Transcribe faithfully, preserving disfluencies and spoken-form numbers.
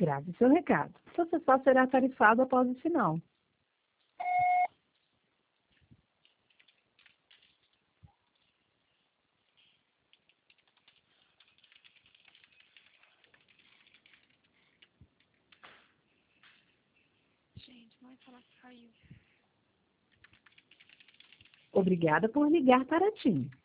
Grave seu recado. Você só será tarifado após o sinal. Gente, mãe fala que caiu. Obrigada por ligar para a TIM.